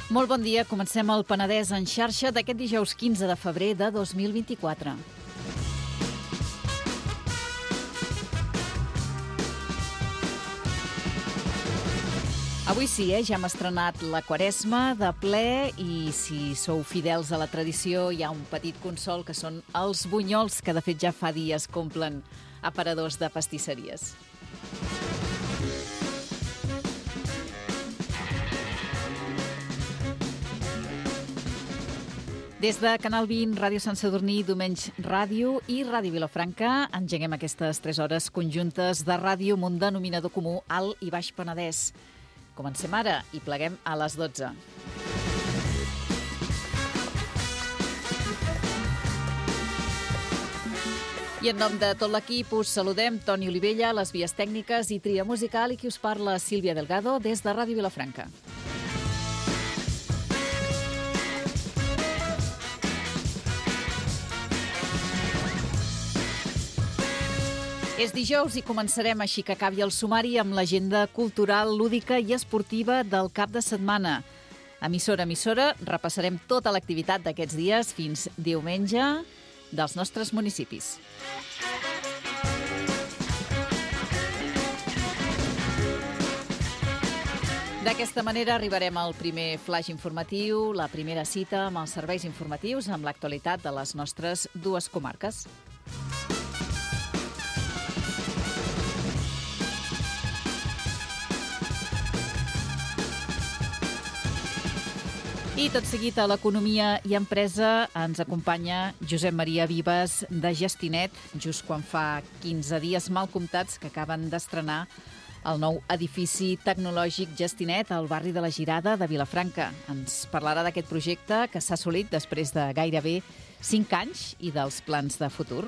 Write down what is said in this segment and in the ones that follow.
Molt bon dia, comencem el Penedès en xarxa d'aquest dijous 15 de febrer de 2024. Avui sí, ja hem estrenat la Quaresma de ple i si sou fidels a la tradició hi ha un petit consol que són els bunyols que de fet ja fa dies que omplen aparadors de pastisseries. Des de Canal 20, Ràdio Sant Sadurní, Domenys Ràdio i Ràdio Vilafranca engeguem aquestes 3 hores conjuntes de ràdio amb un denominador comú, Alt i Baix Penedès. Comencem ara i pleguem a les 12. I en nom de tot l'equip us saludem Toni Olivella, les vies tècniques i tria musical, i qui us parla Sílvia Delgado des de Ràdio Vilafranca. És dijous i començarem així que acabi el sumari amb l'agenda cultural, lúdica i esportiva del cap de setmana. Emissora a emissora, repassarem tota l'activitat d'aquests dies fins diumenge dels nostres municipis. D'aquesta manera arribarem al primer flash informatiu, la primera cita amb els serveis informatius amb l'actualitat de les nostres dues comarques. I tot seguit a l'economia i empresa ens acompanya Josep Maria Vives de Gestinet, just quan fa 15 dies mal comptats que acaben d'estrenar el nou edifici tecnològic Gestinet al barri de la Girada de Vilafranca. Ens parlarà d'aquest projecte que s'ha assolit després de gairebé 5 anys i dels plans de futur.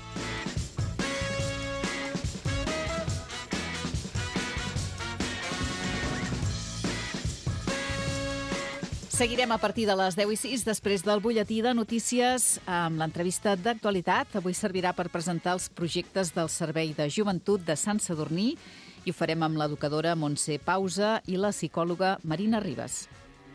Seguirem a partir de les 10:06 després del butlletí de notícies amb l'entrevista d'actualitat. Avui servirà per presentar els projectes del Servei de Joventut de Sant Sadurní i ho farem amb l'educadora Montse Pausa i la psicòloga Marina Ribas.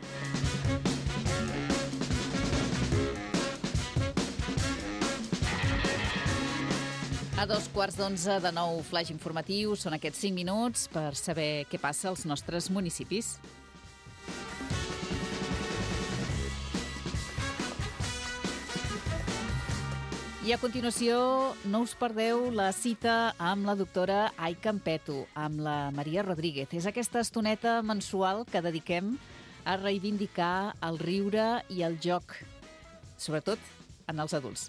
A 11:15 de nou flash informatiu. Són aquests 5 minuts per saber què passa als nostres municipis. I a continuació, no us perdeu la cita amb la doctora Ai Campeto, amb la Maria Rodríguez. És aquesta estoneta mensual que dediquem a reivindicar el riure i el joc, sobretot en els adults.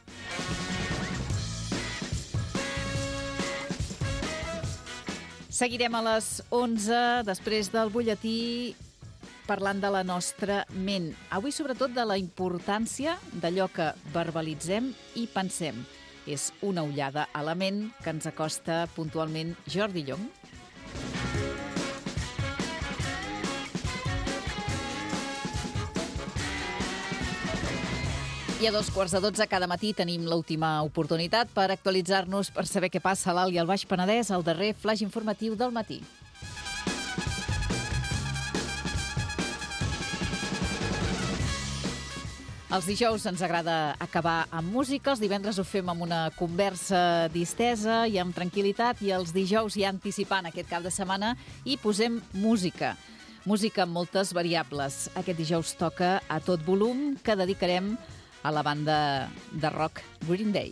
Seguirem a les 11, després del butlletí, parlant de la nostra ment. Avui, sobretot, de la importància d'allò que verbalitzem i pensem. És una ullada a la ment que ens acosta puntualment Jordi Llong. I a 11:15 cada matí tenim l'última oportunitat per actualitzar-nos, per saber què passa a l'Alt i al Baix Penedès, al darrer flash informatiu del matí. Els dijous ens agrada acabar amb música, els divendres ho fem amb una conversa distesa i amb tranquil·litat, i els dijous, ja anticipant aquest cap de setmana, hi posem música. Música amb moltes variables. Aquest dijous toca a tot volum, que dedicarem a la banda de rock Green Day.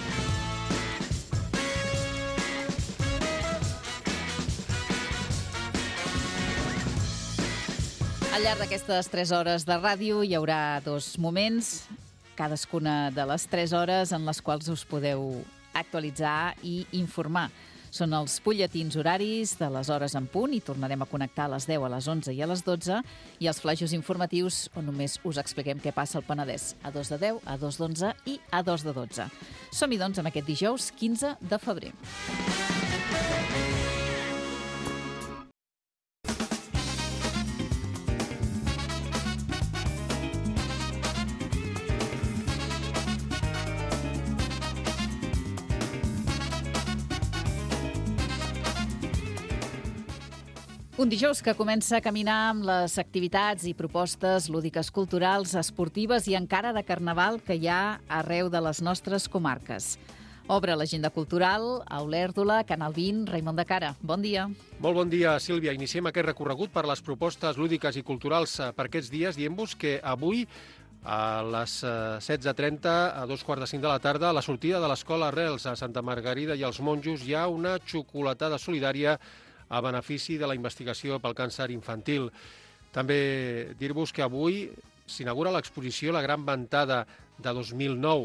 Al llarg d'aquestes 3 hores de ràdio hi haurà 2 moments, cadascuna de les 3 hores en les quals us podeu actualitzar i informar. Són els butlletins horaris de les hores en punt i tornarem a connectar a les 10, a les 11 i a les 12, i els flaixos informatius on només us expliquem què passa al Penedès a 2 de 10, a 2 d'11 i a 2 de 12. Som-hi, doncs, amb aquest dijous 15 de febrer. Un dijous que comença a caminar amb les activitats i propostes lúdiques culturals, esportives i encara de carnaval que hi ha arreu de les nostres comarques. Obre l'agenda cultural a Olèrdola, Canal 20, Raimon de Cara. Bon dia. Molt bon dia, Sílvia. Iniciem aquest recorregut per les propostes lúdiques i culturals per aquests dies. Diem-vos que avui a les 16:30, a 2:45 de la tarda, a la sortida de l'Escola Arrels a Santa Margarida i els Monjos hi ha una xocolatada solidària a benefici de la investigació pel càncer infantil. També dir-vos que avui s'inaugura l'exposició La Gran Ventada de 2009.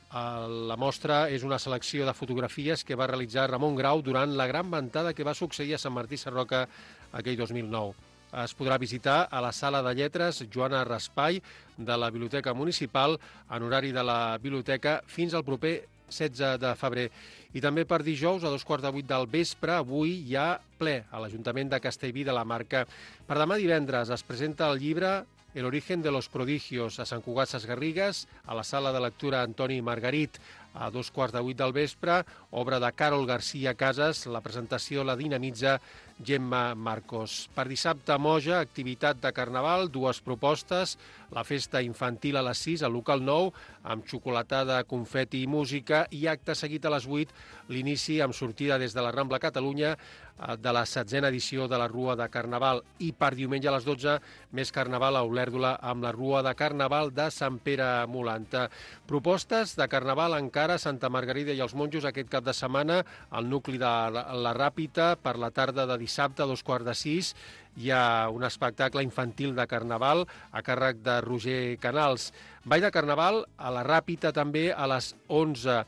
La mostra és una selecció de fotografies que va realitzar Ramon Grau durant la Gran Ventada que va succeir a Sant Martí Sarroca aquell 2009. Es podrà visitar a la Sala de Lletres Joana Raspai de la Biblioteca Municipal en horari de la biblioteca fins al proper 16 de febrer. I també per dijous, a 7:15 del vespre, avui hi ha ple a l'Ajuntament de Castellví de la Marca. Per demà divendres es presenta el llibre El origen de los prodigios a Sant Cugat Sesgarrigues, a la Sala de Lectura Antoni Margarit. A 7:15 del vespre, obra de Carol García Casas, la presentació la dinamitza Gemma Marcos. Per dissabte a Moja, activitat de carnaval, dues propostes, la festa infantil a les 6 al local 9, amb xocolatada, confeti i música, i acte seguit a les 8, l'inici amb sortida des de la Rambla Catalunya de la 16a edició de la Rua de Carnaval. I per diumenge a les 12, més carnaval a Olèrdola amb la Rua de Carnaval de Sant Pere Molanta. Propostes de carnaval encara a Santa Margarida i els Monjos aquest cap de setmana, al nucli de la Ràpita, per la tarda de dissabte a 5:15, hi ha un espectacle infantil de carnaval a càrrec de Roger Canals. Ball de carnaval a la Ràpita també a les 11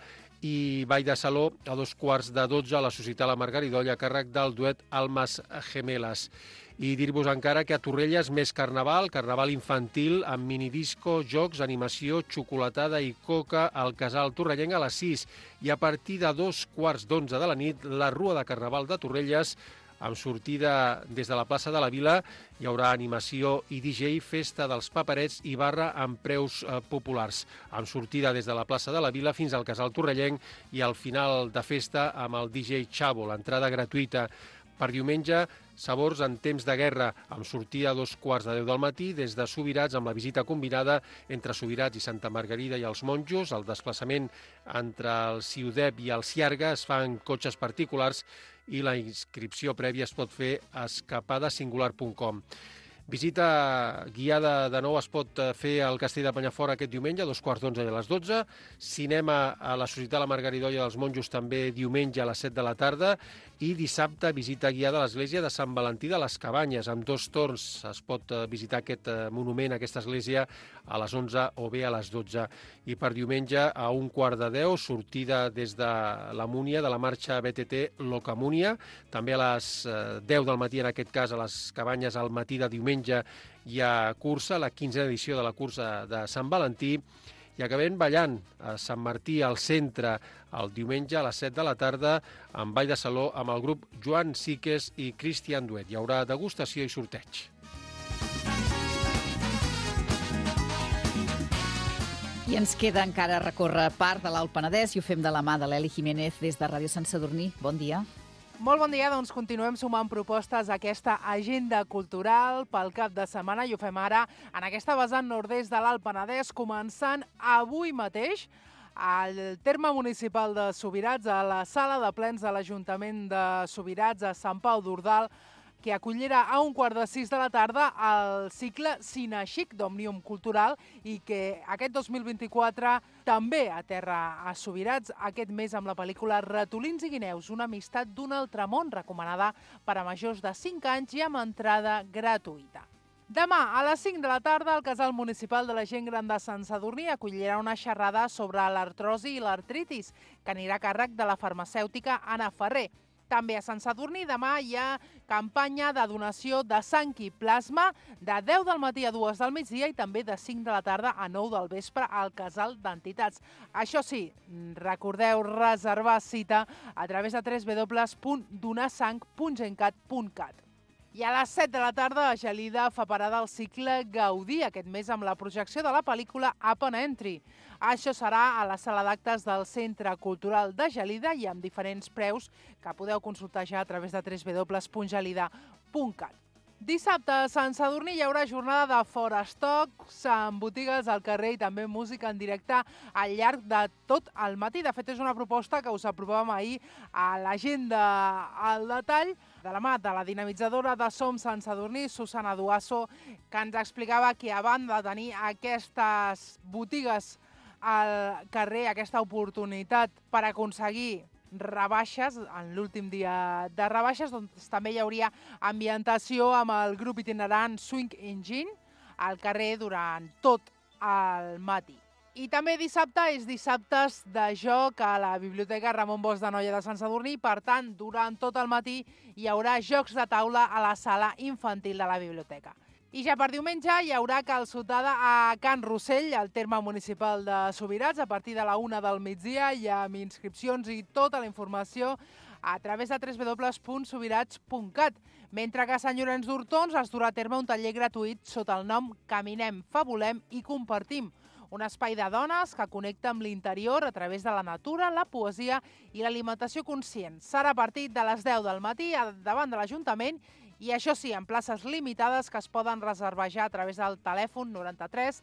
i ball de saló a 11:15 a la Societat La Margaridolla a càrrec del duet Almas Gemeles. I dir-vos encara que a Torrelles més carnaval infantil amb minidisco, jocs, animació, xocolatada i coca al Casal Torrellenc a les 6. I a partir de 2:15 de la nit, la Rua de Carnaval de Torrelles, amb sortida des de la plaça de la Vila, hi haurà animació i DJ, festa dels paperets i barra amb preus populars. Amb sortida des de la plaça de la Vila fins al Casal Torrellenc i al final de festa amb el DJ Chavo, l'entrada gratuïta. Per diumenge, sabors en temps de guerra, amb sortida a 2:15 del matí des de Subirats amb la visita combinada entre Subirats i Santa Margarida i els Monjos. El desplaçament entre el Ciudep i el Ciarga es fa en cotxes particulars i la inscripció prèvia es pot fer a escapadasingular.com. Visita guiada de nou es pot fer al Castell de Penyafort aquest diumenge a 2:15 i a les 12. Cinema a la Societat La Margaridolla dels Monjos també diumenge a les 7 de la tarda. I dissabte visita guiada a l'església de Sant Valentí de les Cabanyes. Amb 2 torns es pot visitar aquest monument, aquesta església, a les 11 o bé a les 12. I per diumenge a 1:15, sortida des de la Múnia, de la marxa BTT Locamúnia. També a les 10 del matí, en aquest cas a les Cabanyes, al matí de diumenge hi ha cursa, la 15a edició de la cursa de Sant Valentí. I acabem ballant a Sant Martí, al centre, el diumenge a les 7 de la tarda, amb ball de saló amb el grup Joan Siques i Cristian Duet. Hi haurà degustació i sorteig. I ens queda encara recórrer part de l'Alt Penedès i ho fem de la mà de l'Eli Jiménez des de Ràdio Sant Sadurní. Bon dia. Molt bon dia, doncs continuem sumant propostes a aquesta agenda cultural pel cap de setmana i ho fem ara en aquesta vessant nord-est de l'Alt Penedès, començant avui mateix al terme municipal de Subirats, a la sala de plens de l'Ajuntament de Subirats, a Sant Pau d'Ordal, que acollirà a 5:15 de la tarda el cicle Cinexic d'Òmnium Cultural i que aquest 2024 també aterra a Subirats aquest mes amb la pel·lícula Ratolins i guineus, una amistat d'un altre món, recomanada per a majors de 5 anys i amb entrada gratuïta. Demà, a les 5 de la tarda, el Casal Municipal de la Gent Gran de Sant Sadurní acollirà una xerrada sobre l'artrosi i l'artritis, que anirà a càrrec de la farmacèutica Anna Ferrer. També a Sant Sadurní demà hi ha campanya de donació de sang i plasma de 10 del matí a 2 del migdia i també de 5 de la tarda a 9 del vespre al Casal d'Entitats. Això sí, recordeu reservar cita a través de www.donarsang.gencat.cat. I a les 7 de la tarda, Gelida fa parada al cicle Gaudí, aquest mes amb la projecció de la pel·lícula Up and Entry. Això serà a la sala d'actes del Centre Cultural de Gelida i amb diferents preus que podeu consultar ja a través de www.gelida.cat. www.forastock.cat. Dissabte a Sant Sadurní hi haurà jornada de Forastocks amb botigues al carrer i també música en directe al llarg de tot el matí. De fet, és una proposta que us aprovàvem ahir a l'agenda al detall de la mà de la dinamitzadora de Som Sant Sadurní, Susana Duasso, que ens explicava que a banda de tenir aquestes botigues al carrer, aquesta oportunitat per aconseguir rebaixes, en l'últim dia de rebaixes, doncs també hi hauria ambientació amb el grup itinerant Swing Engine al carrer durant tot el matí. I també dissabte és dissabtes de joc a la Biblioteca Ramon Bosch de Noia de Sant Sadurní. Per tant, durant tot el matí hi haurà jocs de taula a la sala infantil de la biblioteca. I ja per diumenge hi haurà calçotada a Can Rossell, al terme municipal de Subirats, a partir de la 1 del migdia. Hi ha inscripcions i tota la informació a través de www.subirats.cat. Mentre que a Sant Llorenç d'Hortons es durà a terme un taller gratuït sota el nom Caminem, Fabulem i Compartim. Un espai de dones que connecta amb l'interior a través de la natura, la poesia i l'alimentació conscient. Serà a partir de les 10 del matí davant de l'Ajuntament i això sí, en places limitades que es poden reservar ja a través del telèfon 93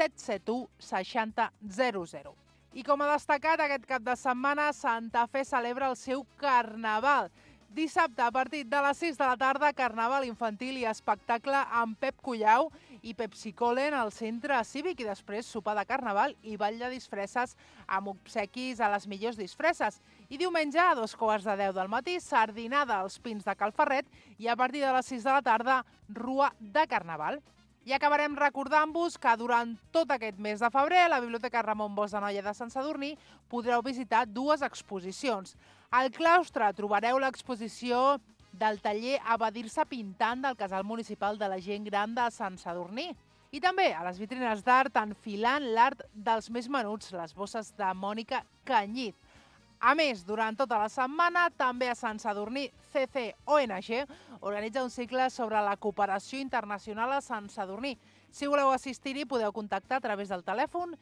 771 60 00. I com a destacat, aquest cap de setmana, Santa Fe celebra el seu Carnaval. Dissabte, a partir de les 6 de la tarda, Carnaval infantil i espectacle amb Pep Collau i Pepsi Colen al centre cívic i després sopar de Carnaval i ball de disfresses amb obsequis a les millors disfresses. I diumenge, a 2:15 del matí, sardinada als Pins de Calferret i a partir de les 6 de la tarda, rua de Carnaval. I acabarem recordant-vos que durant tot aquest mes de febrer a la Biblioteca Ramon Bosch de Noia de Sant Sadurní podreu visitar dues exposicions. Al claustre trobareu l'exposició del taller Evadir-se pintant del Casal Municipal de la Gent Gran de Sant Sadurní. I també a les vitrines d'art enfilant l'art dels més menuts, les bosses de Mònica Canyit. A més, durant tota la setmana, també a Sant Sadurní CCONG organitza un cicle sobre la cooperació internacional a Sant Sadurní. Si voleu assistir-hi, podeu contactar a través del telèfon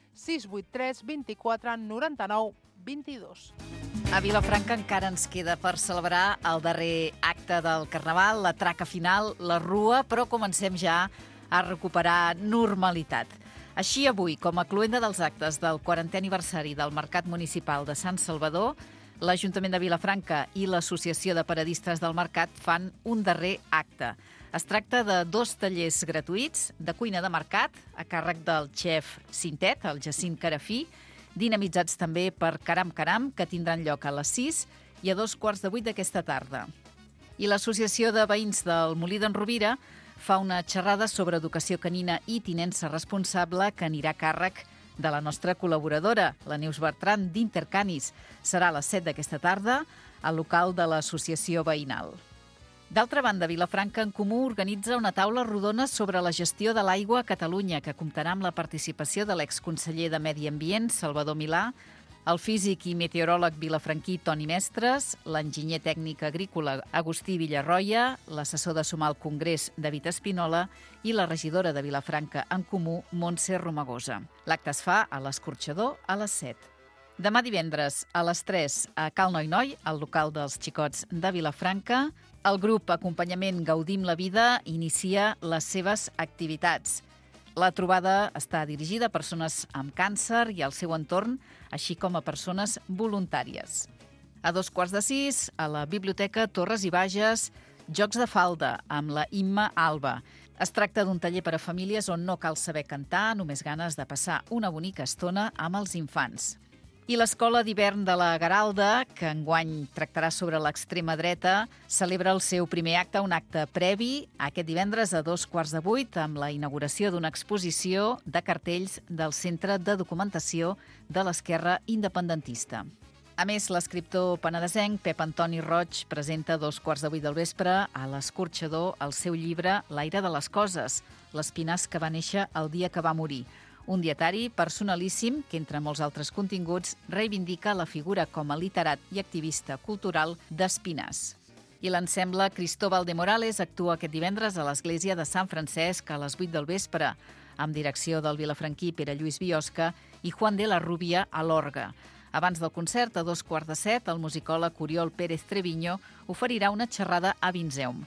683 24 99 22. A Vilafranca encara ens queda per celebrar el darrer acte del Carnaval, la traca final, la rua, però comencem ja a recuperar normalitat. Així avui, com a cloenda dels actes del 40è aniversari del Mercat Municipal de Sant Salvador, l'Ajuntament de Vilafranca i l'Associació de Paradistes del Mercat fan un darrer acte. Es tracta de 2 tallers gratuïts de cuina de mercat a càrrec del xef Cintet, el Jacint Carafí, dinamitzats també per Caram Caram, que tindran lloc a les 6 i a 2:15 d'aquesta tarda. I l'Associació de Veïns del Molí d'en Rovira fa una xerrada sobre educació canina i tinença responsable que anirà a càrrec de la nostra col·laboradora, la Neus Bertran, d'Intercanis. Serà a les 7 d'aquesta tarda al local de l'Associació Veïnal. D'altra banda, Vilafranca en Comú organitza una taula rodona sobre la gestió de l'aigua a Catalunya, que comptarà amb la participació de l'exconseller de Medi Ambient, Salvador Milà, el físic i meteoròleg vilafranquí Toni Mestres, l'enginyer tècnic agrícola Agustí Villarroia, l'assessor de sumar al Congrés David Espinola i la regidora de Vilafranca en Comú, Montse Romagosa. L'acte es fa a l'Escorxador a les 7. Demà divendres a les 3 a Cal Noi Noi, al local dels Xicots de Vilafranca, el grup Acompanyament Gaudim la Vida inicia les seves activitats. La trobada està dirigida a persones amb càncer i al seu entorn, així com a persones voluntàries. A 5:15, a la Biblioteca Torres i Bages, Jocs de falda amb la Imma Alba. Es tracta d'un taller per a famílies on no cal saber cantar, només ganes de passar una bonica estona amb els infants. I l'Escola d'Hivern de la Garalda, que enguany tractarà sobre l'extrema dreta, celebra el seu primer acte, un acte previ, aquest divendres a 7:15 amb la inauguració d'una exposició de cartells del Centre de Documentació de l'Esquerra Independentista. A més, l'escriptor penedesenc Pep Antoni Roig presenta a 7:15 del vespre a l'Escorxador el seu llibre L'aire de les coses, l'espinaç que va néixer el dia que va morir. Un dietari personalíssim que, entre molts altres continguts, reivindica la figura com a literat i activista cultural d'Espinàs. I l'ensemble Cristóbal de Morales actua aquest divendres a l'església de Sant Francesc a les 8 del vespre, amb direcció del vilafranquí Pere Lluís Biosca i Juan de la Rubia a l'orgue. Abans del concert, a 7:15, el musicòleg Oriol Pérez Treviño oferirà una xerrada a Vinzeum.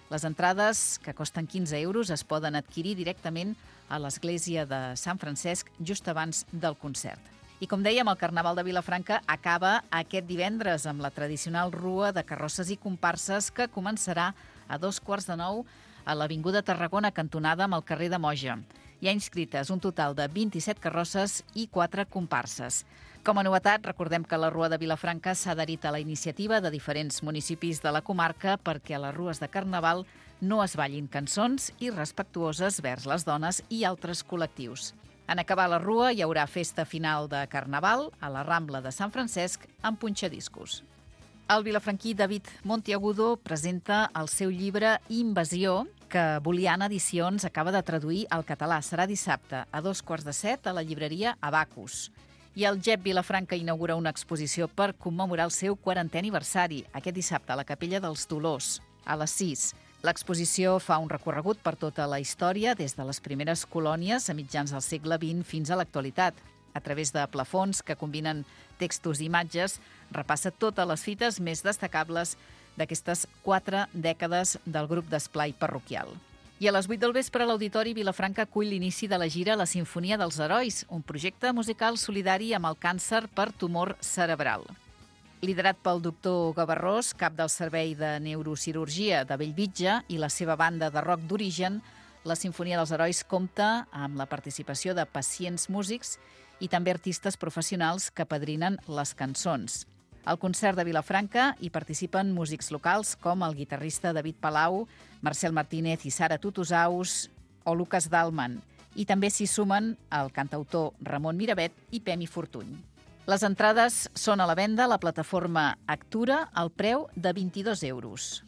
Les entrades, que costen 15 euros, es poden adquirir directament a l'església de Sant Francesc just abans del concert. I com dèiem, el Carnaval de Vilafranca acaba aquest divendres amb la tradicional rua de carrosses i comparses que començarà a 8:45 a l'Avinguda Tarragona, cantonada amb el carrer de Moja. Hi ha inscrites un total de 27 carrosses i 4 comparses. Com a novetat, recordem que la Rua de Vilafranca s'ha adherit a la iniciativa de diferents municipis de la comarca perquè a les rues de Carnaval no es ballin cançons irrespectuoses vers les dones i altres col·lectius. En acabar la rua hi haurà festa final de Carnaval a la Rambla de Sant Francesc amb punxadiscos. El vilafranquí David Montiagudo presenta el seu llibre Invasió, que Boliana Edicions acaba de traduir al català. Serà dissabte a 6:45 a la llibreria Abacus. I el GEP Vilafranca inaugura una exposició per commemorar el seu 40è aniversari, aquest dissabte a la Capella dels Dolors, a les 6. L'exposició fa un recorregut per tota la història, des de les primeres colònies a mitjans del segle XX fins a l'actualitat. A través de plafons que combinen textos i imatges, repassa totes les fites més destacables d'aquestes 4 dècades del grup d'esplai parroquial. I a les 8 del vespre, l'Auditori Vilafranca acull l'inici de la gira La Sinfonia dels Herois, un projecte musical solidari amb el càncer per tumor cerebral. Liderat pel doctor Gavarrós, cap del Servei de Neurocirurgia de Bellvitge i la seva banda de rock d'origen, la Sinfonia dels Herois compta amb la participació de pacients músics i també artistes professionals que padrinen les cançons. Al concert de Vilafranca hi participen músics locals com el guitarrista David Palau, Marcel Martínez i Sara Tutusaus o Lucas Dalman. I també s'hi sumen el cantautor Ramon Miravet i Pemi Fortuny. Les entrades són a la venda a la plataforma Actura al preu de 22 euros.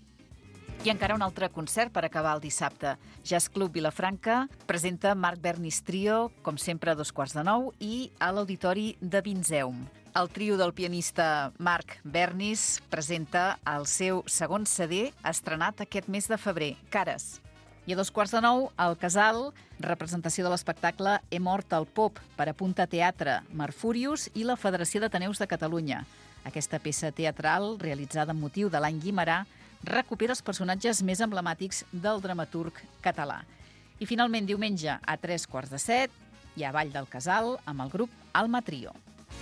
I encara un altre concert per acabar el dissabte. Jazz Club Vilafranca presenta Marc Bernis Trio, com sempre a 8:45, i a l'Auditori de Vinzeum. El trio del pianista Marc Bernis presenta el seu segon CD estrenat aquest mes de febrer, Cares. I a 8:45, al Casal, representació de l'espectacle He mort al pop per a Punta Teatre, Marfurius i la Federació d'Ateneus de Catalunya. Aquesta peça teatral, realitzada amb motiu de l'any Guimerà, recupera els personatges més emblemàtics del dramaturg català. I finalment, diumenge, a 7:15, hi ha Ball del Casal amb el grup Alma Trio.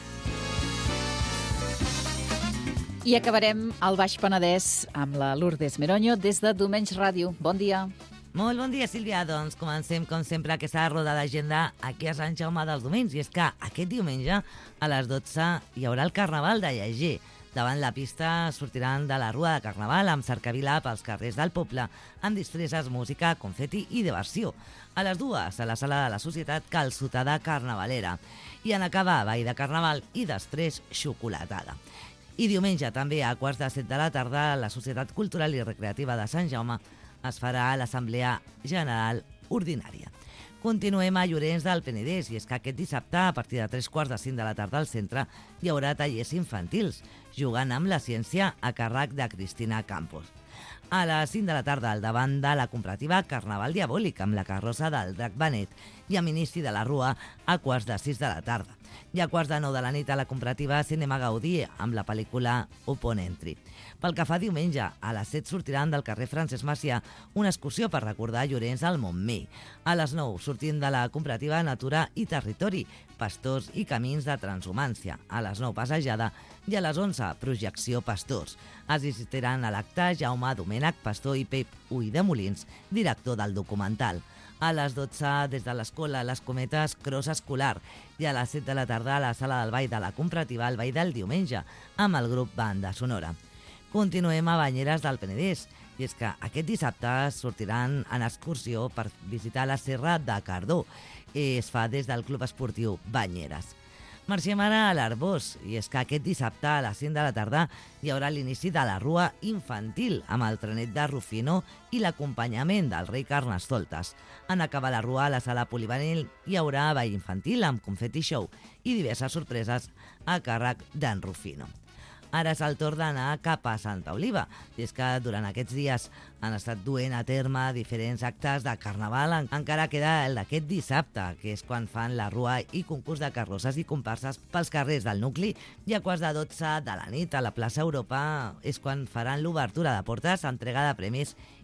I acabarem al Baix Penedès amb la Lourdes Meronyo des de Domenys Ràdio. Bon dia. Molt bon dia, Sílvia. Doncs comencem, com sempre, aquesta roda d'agenda aquí a Sant Jaume dels Domenys. I és que aquest diumenge, a les 12, hi haurà el Carnaval de Lleger. Davant la pista sortiran de la Rua de Carnaval amb cercavila pels carrers del poble, amb disfresses, música, confeti i diversió. A les 2, a la Sala de la Societat, calçotada carnavalera. I en acabar, ball de Carnaval i després xocolatada. I diumenge, també a 7:15 de la tarda, a la Societat Cultural i Recreativa de Sant Jaume es farà l'Assemblea General Ordinària. Continuem a Llorenç del Penedès, i és que aquest dissabte, a partir de 3:45 de la tarda al centre, hi haurà tallers infantils, jugant amb la ciència a càrrec de Cristina Campos. A les 5 de la tarda, al davant de la comparativa Carnaval Diabòlic, amb la carrossa del Drac Benet, i amb inici de la Rua a 5:45 de la tarda. I a 8:45 de la nit a la comparativa Cinema Gaudí, amb la pel·lícula Upon Entry. Pel que fa diumenge, a les 7 sortiran del carrer Francesc Macià una excursió per recordar Llorenç al Montmell. A les 9, sortint de la comparativa Natura i Territori, Pastors i Camins de Transhumància. A les 9, passejada, i a les 11, projecció Pastors. Assistiran a l'acte Jaume Domènech Pastor i Pep Ull de Molins, director del documental. A les 12, des de l'Escola Les Cometes, Cros Escolar, i a les 7 de la tarda a la Sala del Ball de la Comparativa el Ball del Diumenge, amb el grup Banda Sonora. Continuem a Banyeres del Penedès, i és que aquest dissabte sortiran en excursió per visitar la Serra de Cardó. Es fa des del Club Esportiu Banyeres. Marxem ara a l'Arbós, i és que aquest dissabte a les 5 de la tarda hi haurà l'inici de la Rua Infantil amb el trenet de Rufino i l'acompanyament del rei Carnestoltes. En acabar la Rua, a la Sala Polivalent hi haurà ball infantil amb confeti show i diverses sorpreses a càrrec d'en Rufino. Ara és el torn d'anar cap a Santa Oliva, i és que durant aquests dies han estat duent a terme diferents actes de Carnaval. Encara queda el d'aquest dissabte, que és quan fan la Rua i concurs de carrosses i comparses pels carrers del nucli, i a 11:15 de la nit a la plaça Europa és quan faran l'obertura de portes, entrega de premis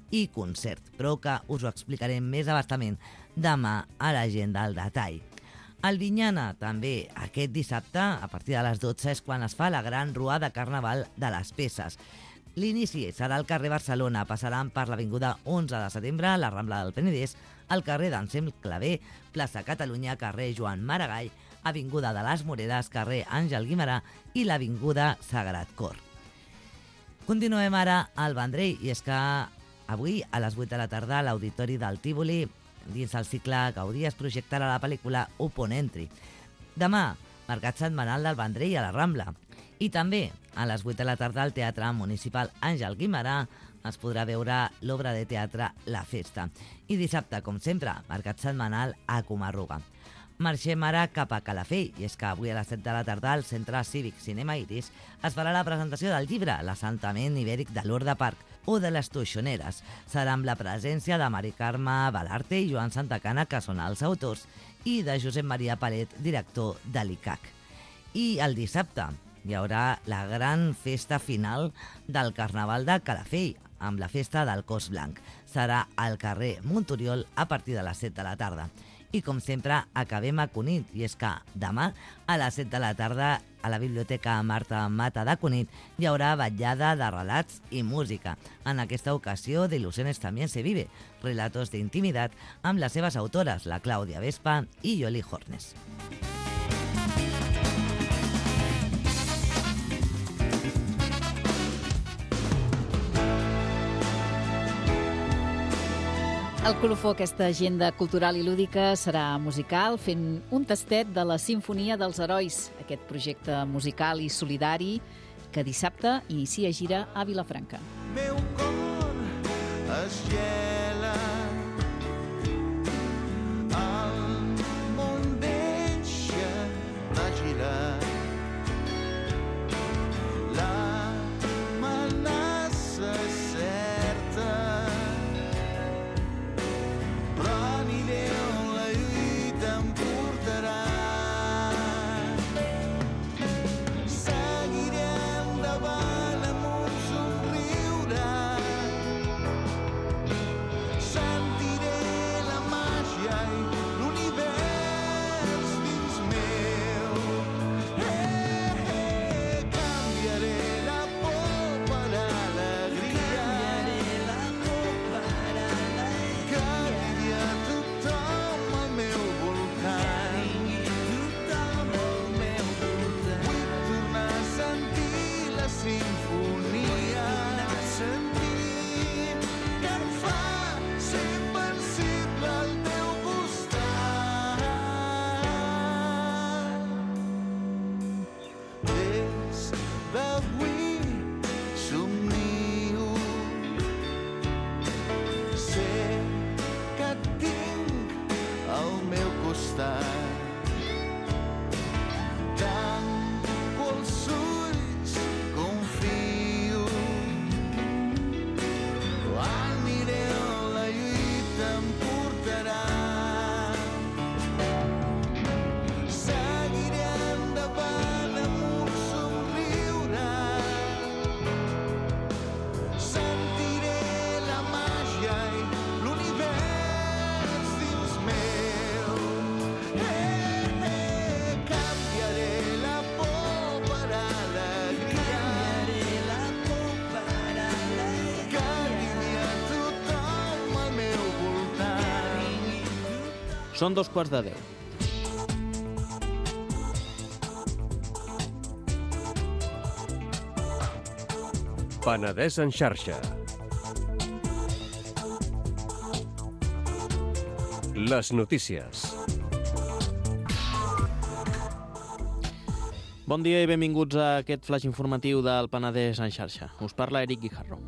i concert, però que us ho explicarem més abastament demà a l'agenda al detall. Al Vinyana, també, aquest dissabte, a partir de les 12, és quan es fa la gran rua de Carnaval de les Peces. L'inici serà al carrer Barcelona, passaran per l'avinguda 11 de setembre, la Rambla del Penedès, al carrer d'Anselm Clavé, plaça Catalunya, carrer Joan Maragall, avinguda de les Moreres, carrer Àngel Guimerà i l'avinguda Sagrat Cor. Continuem ara al Vendrell, i és que avui, a les 8 de la tarda, a l'Auditori del Tívoli, dins el cicle Gaudí, es projectarà la pel·lícula Upon Entry. Demà, mercat setmanal del Vendrell a la Rambla. I també, a les 8 de la tarda, al Teatre Municipal Àngel Guimerà es podrà veure l'obra de teatre La Festa. I dissabte, com sempre, mercat setmanal a Comarruga. Marxem ara cap a Calafell, i és que avui a les 7 de la tarda al Centre Cívic Cinema Iris es farà la presentació del llibre L'assentament ibèric de l'Horda Park o de les Toixoneres. Serà amb la presència de Mari Carme Balarte i Joan Santacana, que són els autors, i de Josep Maria Palet, director de l'ICAC. I el dissabte hi haurà la gran festa final del Carnaval de Calafell, amb la festa del Cos Blanc. Serà al carrer Montoriol a partir de les 7 de la tarda. I com sempre, acabem a Cunit, i és que demà a les 7 de la tarda a la Biblioteca Marta Mata de Cunit hi haurà vetllada de relats i música. En aquesta ocasió, d'Il·lusiones también se vive, relatos d'intimitat amb les seves autores, la Clàudia Vespa i Yoli Hornes. El colofó, aquesta agenda cultural i lúdica, serà musical, fent un tastet de la Simfonia dels Herois, aquest projecte musical i solidari que dissabte inicia gira a Vilafranca. Meu cor es gela, el món deixa de girar, l'amenaça és certa, però aniré on la lluita em portarà. Seguiré endavant amb un somriure, sentiré la màgia i l'univers dins meu. Canviaré la por per alegria, que digui a tothom al meu voltant. Vull tornar a sentir la simfonia, sentir que em fa ser invencible al teu costat. Des d'avui somnio, sé que et tinc al meu costat. Tanco els ulls, confio, aniré on la lluita em portarà. Seguiré endavant amb un somriure, sentiré la màgia i l'univers dins meu. Canviaré la por per alegria, que digui a tothom al meu voltant. Són 2:15. Penedès en xarxa. Les notícies. Bon dia i benvinguts a aquest flash informatiu del Penedès en xarxa. Us parla Eric Guijarro.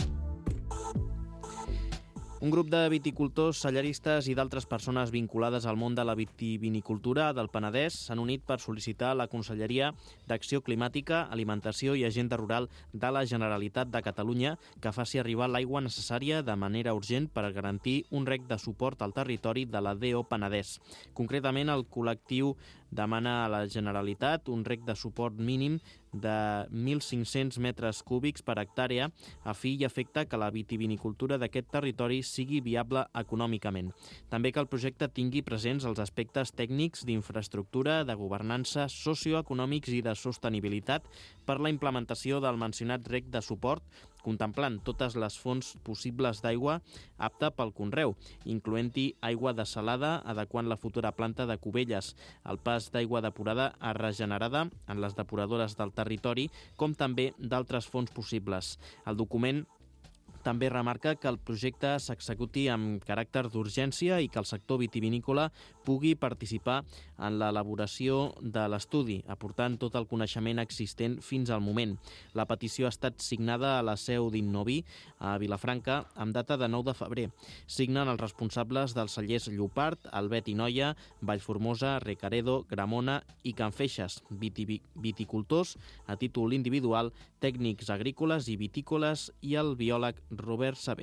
Un grup de viticultors, cellaristes i d'altres persones vinculades al món de la vitivinicultura del Penedès s'han unit per sol·licitar a la Conselleria d'Acció Climàtica, Alimentació i Agenda Rural de la Generalitat de Catalunya que faci arribar l'aigua necessària de manera urgent per garantir un rec de suport al territori de la DO Penedès. Concretament, el col·lectiu demana a la Generalitat un rec de suport mínim de 1.500 metres cúbics per hectàrea a fi i efecte que la vitivinicultura d'aquest territori sigui viable econòmicament. També que el projecte tingui presents els aspectes tècnics d'infraestructura, de governança, socioeconòmics i de sostenibilitat per la implementació del mencionat rec de suport, contemplant totes les fonts possibles d'aigua apta pel conreu, incloent-hi aigua dessalada, adequant la futura planta de Cubelles, el pas d'aigua depurada a regenerada en les depuradores del territori, com també d'altres fonts possibles. El document també remarca que el projecte s'executi amb caràcter d'urgència i que el sector vitivinícola pugui participar en l'elaboració de l'estudi, aportant tot el coneixement existent fins al moment. La petició ha estat signada a la seu d'Innovi, a Vilafranca, amb data de 9 de febrer. Signen els responsables dels cellers Llopart, Albet i Noia, Vallformosa, Recaredo, Gramona i Can Feixes, viticultors a títol individual, tècnics agrícoles i vitícoles i el biòleg Robert Sabé.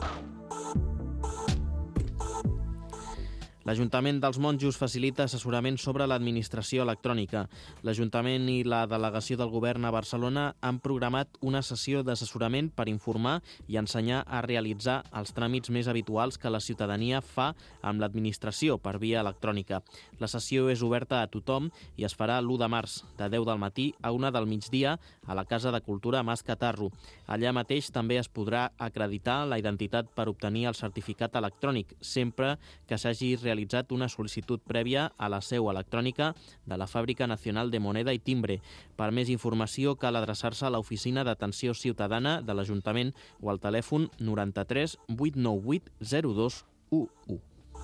L'Ajuntament dels Monjos facilita assessorament sobre l'administració electrònica. L'Ajuntament i la Delegació del Govern a Barcelona han programat una sessió d'assessorament per informar i ensenyar a realitzar els tràmits més habituals que la ciutadania fa amb l'administració per via electrònica. La sessió és oberta a tothom i es farà l'1 de març, de 10 del matí a 1 del migdia, a la Casa de Cultura Mas Catarro. Allà mateix també es podrà acreditar la identitat per obtenir el certificat electrònic, sempre que s'hagi realitzat una sol·licitud prèvia a la seu electrònica de la Fàbrica Nacional de Moneda i Timbre. Per més informació cal adreçar-se a l'Oficina d'Atenció Ciutadana de l'Ajuntament o al telèfon 93 898 0211.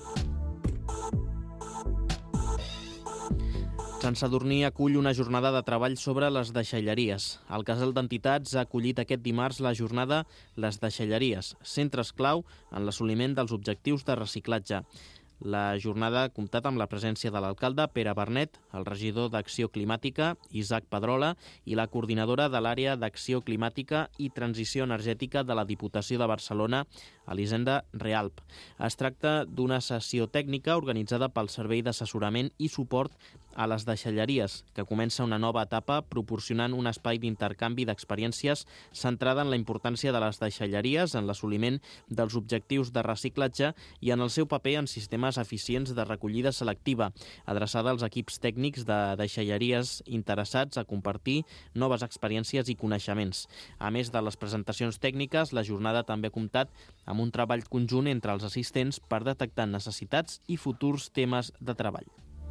Sant Sadurní acull una jornada de treball sobre les deixalleries. El Casal d'Entitats ha acollit aquest dimarts la jornada Les Deixalleries, centres clau en l'assoliment dels objectius de reciclatge. La jornada ha comptat amb la presència de l'alcalde Pere Bernet, el regidor d'Acció Climàtica Isaac Pedrola i la coordinadora de l'àrea d'Acció Climàtica i Transició Energètica de la Diputació de Barcelona, Elisenda Realp. Es tracta d'una sessió tècnica organitzada pel Servei d'Assessorament i Suport a les Deixalleries, que comença una nova etapa proporcionant un espai d'intercanvi d'experiències centrada en la importància de les deixalleries en l'assoliment dels objectius de reciclatge i en el seu paper en sistemes eficients de recollida selectiva, adreçada als equips tècnics de deixalleries interessats a compartir noves experiències i coneixements. A més de les presentacions tècniques, la jornada també ha comptat amb un treball conjunt entre els assistents per detectar necessitats i futurs temes de treball.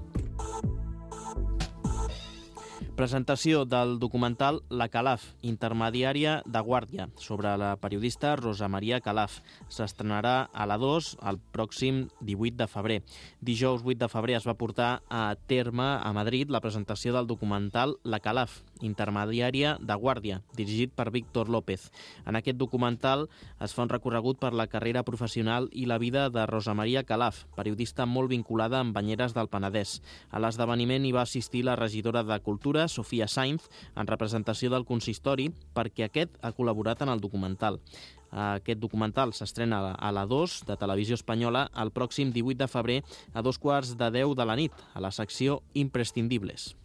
Presentació del documental La Calaf, intermediària de Guàrdia, sobre la periodista Rosa Maria Calaf. S'estrenarà a la 2 el pròxim 18 de febrer. Dijous 8 de febrer es va portar a terme a Madrid la presentació del documental La Calaf, intermediària de Guàrdia, dirigit per Víctor López. En aquest documental es fa un recorregut per la carrera professional i la vida de Rosa Maria Calaf, periodista molt vinculada amb Banyeres del Penedès. A l'esdeveniment hi va assistir la regidora de Cultura, Sofia Sainz, en representació del consistori, perquè aquest ha col·laborat en el documental. Aquest documental s'estrena a la 2 de Televisió Espanyola el pròxim 18 de febrer a 9:15 de la nit, a la secció Imprescindibles.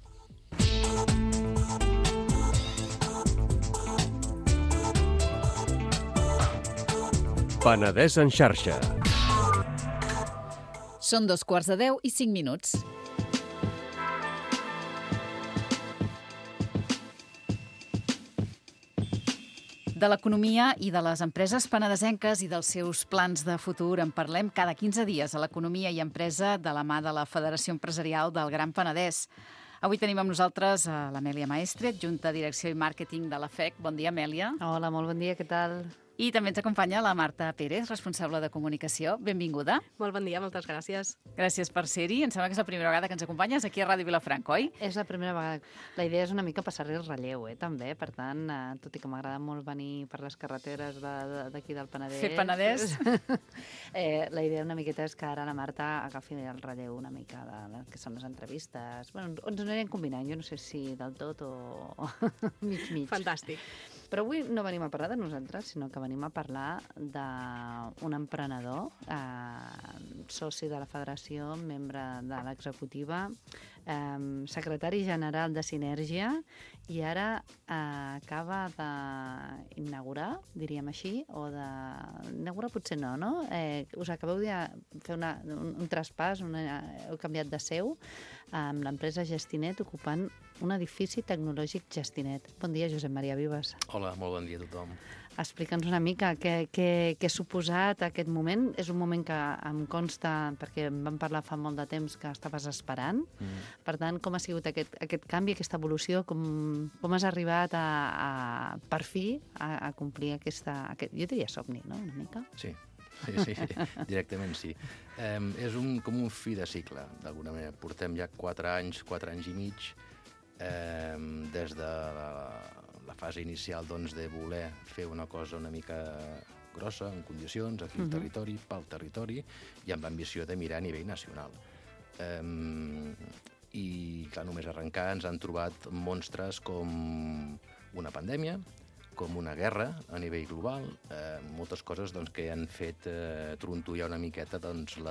Penedès en xarxa. Són 9:45. De l'economia i de les empreses penedesenques i dels seus plans de futur en parlem cada 15 dies a l'Economia i Empresa de la mà de la Federació Empresarial del Gran Penedès. Avui tenim amb nosaltres l'Amèlia Maestre, adjunta de Direcció i Màrqueting de la FEC. Bon dia, Amèlia. Hola, molt bon dia, què tal? I també ens acompanya la Marta Pérez, responsable de comunicació. Benvinguda. Molt bon dia, moltes gràcies. Gràcies per ser-hi. Em sembla que és la primera vegada que ens acompanyes aquí a Ràdio Vilafranca, oi? És la primera vegada. La idea és una mica passar-li el relleu, també. Per tant, tot i que m'agrada molt venir per les carreteres d'aquí del Penedès... Fer Penedès. La idea una miqueta és que ara la Marta agafi el relleu una mica de que són les entrevistes. Bueno, ens anirem combinant, jo no sé si del tot o mig-mig. Fantàstic. Però avui no venim a parlar de nosaltres, sinó que venim a parlar d'un emprenedor, soci de la Federació, membre de l'executiva, secretari general de Sinergia, i ara acaba d'inaugurar, diríem així, o d'inaugurar potser no? Us acabeu de fer un traspàs, heu canviat de seu amb l'empresa Gestinet, ocupant un edifici tecnològic Gestinet. Bon dia, Josep Maria Vives. Hola, molt bon dia a tothom. Explica'ns una mica què ha suposat aquest moment. És un moment que em consta, perquè em vam parlar fa molt de temps, que estaves esperant. Per tant, com ha sigut aquest canvi, aquesta evolució? Com has arribat per fi a complir aquest, jo diria somni, no?, una mica? Sí, directament sí. És com un fi de cicle, d'alguna manera. Portem ja 4 anys i mig, des de la fase inicial de voler fer una cosa una mica grossa, en condicions, aquí al territori, pel territori, i amb l'ambició de mirar a nivell nacional. I, clar, només arrencar ens han trobat monstres com una pandèmia, com una guerra a nivell global, moltes coses que han fet trontollar una miqueta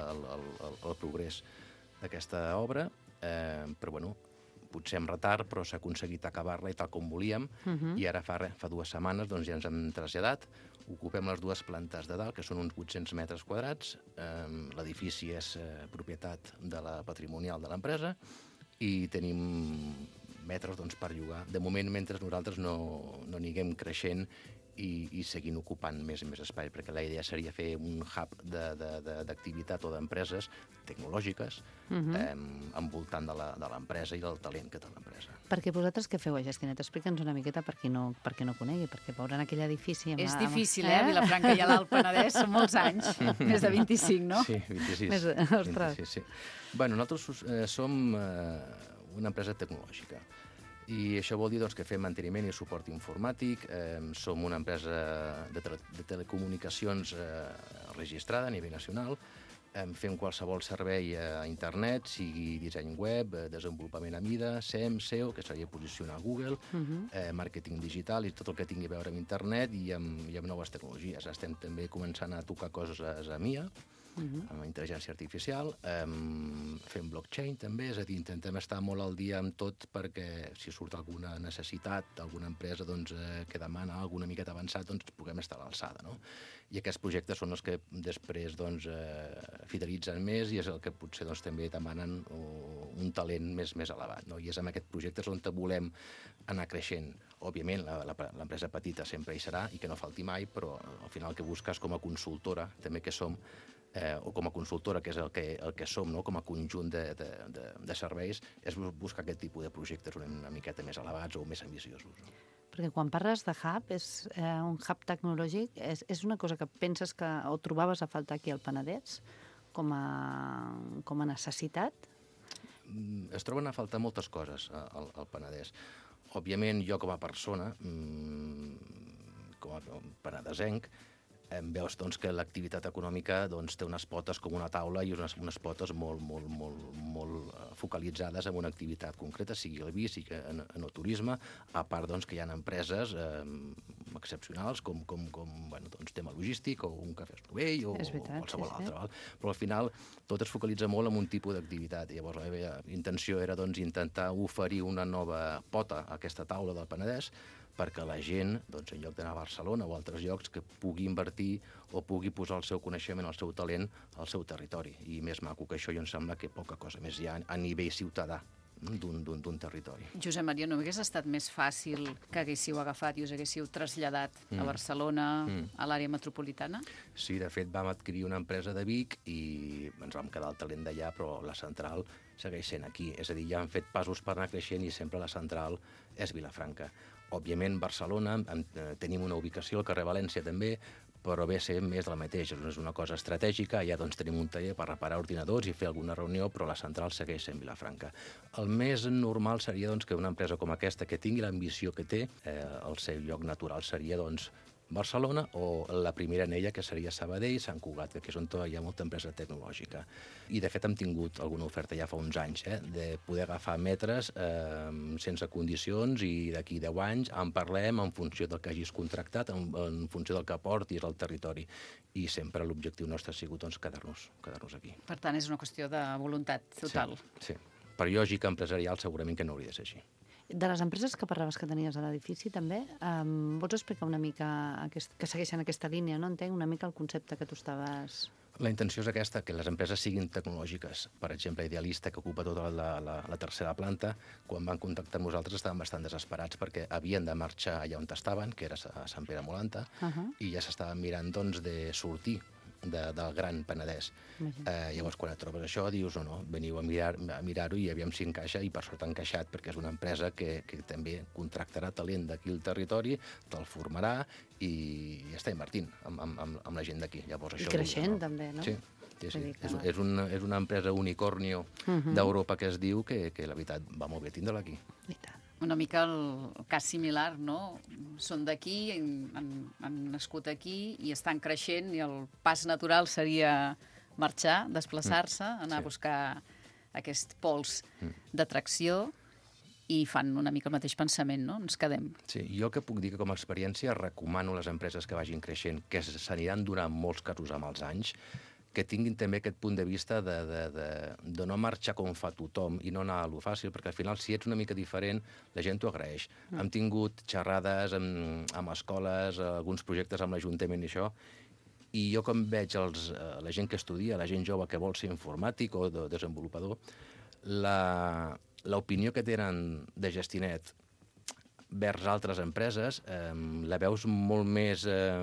el progrés d'aquesta obra, però bueno, potser amb retard, però s'ha aconseguit acabar-la i tal com volíem, i ara fa 2 setmanes ja ens hem traslladat, ocupem les 2 plantes de dalt, que són uns 800 metres quadrats, l'edifici és propietat de la patrimonial de l'empresa, i tenim metres per llogar. De moment, mentre nosaltres no anirem creixent i seguint ocupant més i més espai, perquè la idea seria fer un hub d'activitat o d'empreses tecnològiques envoltant de l'empresa i del talent que té l'empresa. Perquè vosaltres què feu a Gestinet? Explica'ns una miqueta per qui no conegui, perquè veuran aquell edifici... És difícil, a Vilafranca i a l'Alt Penedès, són molts anys, més de 25, no? Sí, 26. Ostres. Sí. Bueno, nosaltres som una empresa tecnològica. I això vol dir que fem manteniment i suport informàtic, som una empresa de telecomunicacions registrada a nivell nacional, fem qualsevol servei a internet, sigui disseny web, desenvolupament a mida, SEM, SEO, que seria posicionar a Google, màrqueting digital i tot el que tingui a veure amb internet i amb noves tecnologies. Estem també començant a tocar coses a MIA, amb intel·ligència artificial, fem blockchain també, és a dir, intentem estar molt al dia amb tot perquè si surt alguna necessitat d'alguna empresa que demana alguna miqueta avançat, puguem estar a l'alçada, no? I aquests projectes són els que després fidelitzen més i és el que potser també demanen un talent més elevat, no? I és amb aquests projectes on volem anar creixent. Òbviament, l'empresa petita sempre hi serà i que no falti mai, però al final el que busques com a consultora, també que som, o com a consultora, que és el que som, no? Com a conjunt de serveis, és buscar aquest tipus de projectes una miqueta més elevats o més ambiciosos. Perquè quan parles de hub, és un hub tecnològic, és una cosa que penses o trobaves a faltar aquí al Penedès com a necessitat? Es troben a faltar moltes coses al Penedès. Òbviament, jo com a persona, com a penedesenc, veus que l'activitat econòmica té unes potes com una taula i unes potes molt focalitzades en una activitat concreta, sigui el vi, sigui en el turisme, a part que hi ha empreses excepcionals com tema logístic o un cafè estovell o qualsevol altre. Però al final tot es focalitza molt en un tipus d'activitat. Llavors la meva intenció era intentar oferir una nova pota a aquesta taula del Penedès perquè la gent, en lloc d'anar a Barcelona o a altres llocs, que pugui invertir o pugui posar el seu coneixement, el seu talent al seu territori. I més maco que això, em sembla que poca cosa més hi ha a nivell ciutadà d'un territori. Josep Maria, no hagués estat més fàcil que haguéssiu agafat i us haguéssiu traslladat a Barcelona, a l'àrea metropolitana? Sí, de fet, vam adquirir una empresa de Vic i ens vam quedar el talent d'allà, però la central segueix sent aquí. És a dir, ja han fet passos per anar creixent i sempre la central és Vilafranca. Òbviament, Barcelona, tenim una ubicació al carrer València també, però ve a ser més de la mateixa. És una cosa estratègica, ja tenim un taller per reparar ordinadors i fer alguna reunió, però la central segueix sent Vilafranca. El més normal seria que una empresa com aquesta, que tingui l'ambició que té, el seu lloc natural seria Barcelona o la primera anella, que seria Sabadell, Sant Cugat, que és on hi ha molta empresa tecnològica. I, de fet, hem tingut alguna oferta ja fa uns anys de poder agafar metres sense condicions i d'aquí 10 anys en parlem en funció del que hagis contractat, en funció del que aportis al territori. I sempre l'objectiu nostre ha sigut quedar-nos aquí. Per tant, és una qüestió de voluntat total. Sí. per lògica empresarial segurament que no hauria de ser així. De les empreses que parlaves que tenies a l'edifici, també, vols explicar una mica que segueixen aquesta línia, no? Entenc una mica el concepte que tu estaves... La intenció és aquesta, que les empreses siguin tecnològiques. Per exemple, Idealista, que ocupa tota la tercera planta, quan van contactar amb nosaltres estaven bastant desesperats perquè havien de marxar allà on estaven, que era a Sant Pere Molanta, i ja s'estaven mirant doncs, de sortir del Gran Penedès. Llavors, quan et trobes això, dius, no, veniu a mirar-ho i aviam si encaixa, i per sort ha encaixat, perquè és una empresa que també contractarà talent d'aquí al territori, te'l formarà i està invertint amb la gent d'aquí. I creixent, també, no? Sí. És una empresa unicornio d'Europa que es diu que la veritat va molt bé tindre-la aquí. I tant. Una mica el cas similar, no? Són d'aquí, han nascut aquí i estan creixent i el pas natural seria marxar, desplaçar-se, anar a buscar aquest pols d'atracció i fan una mica el mateix pensament, no? Ens quedem. Sí, jo que puc dir que com a experiència recomano a les empreses que vagin creixent, que s'aniran donant molts casos amb els anys, que tinguin també aquest punt de vista de no marxar com fa tothom i no anar a lo fàcil, perquè al final, si ets una mica diferent, la gent t'ho agraeix. Hem tingut xerrades amb escoles, alguns projectes amb l'Ajuntament i això, i jo com veig la gent que estudia, la gent jove que vol ser informàtic o desenvolupador, l'opinió que tenen de Gestinet vers altres empreses la veus molt més...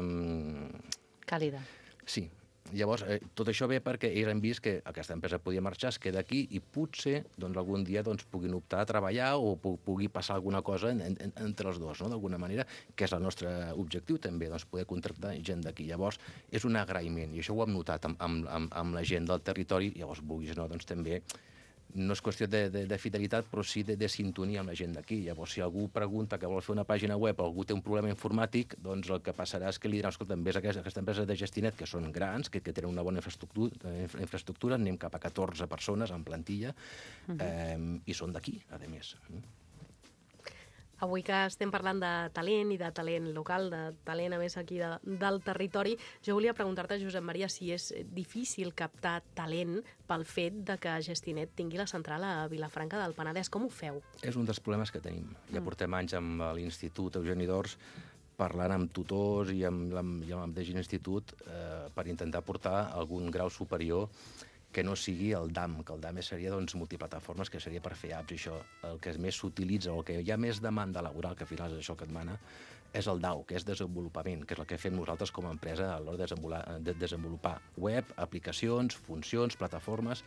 Càlida. Sí. Llavors, tot això ve perquè ells han vist que aquesta empresa podia marxar, es queda aquí i potser algun dia puguin optar a treballar o pugui passar alguna cosa entre els dos, no? D'alguna manera, que és el nostre objectiu també, poder contractar gent d'aquí. Llavors, és un agraïment, i això ho hem notat amb la gent del territori, llavors, vulguis o no, també no és qüestió de fidelitat, però sí de sintonia amb la gent d'aquí. Llavors, si algú pregunta que vol fer una pàgina web o algú té un problema informàtic, doncs el que passarà és que li diran, escolta, ves a aquesta empresa de Gestinet, que són grans, que tenen una bona infraestructura, anem cap a 14 persones en plantilla, i són d'aquí, a més. Avui que estem parlant de talent i de talent local, de talent a més aquí del territori, jo volia preguntar-te, Josep Maria, si és difícil captar talent pel fet de que Gestinet tingui la central a Vilafranca del Penedès. Com ho feu? És un dels problemes que tenim. Ja portem anys amb l'Institut Eugeni d'Ors parlant amb tutors i amb l'Institut per intentar portar algun grau superior que no sigui el DAM, que el DAM seria multiplataformes, que seria per fer apps, i això, el que més s'utilitza, o el que hi ha més demanda laboral, que al final és això que et mana, és el DAO, que és desenvolupament, que és el que fem nosaltres com a empresa a l'hora de desenvolupar web, aplicacions, funcions, plataformes,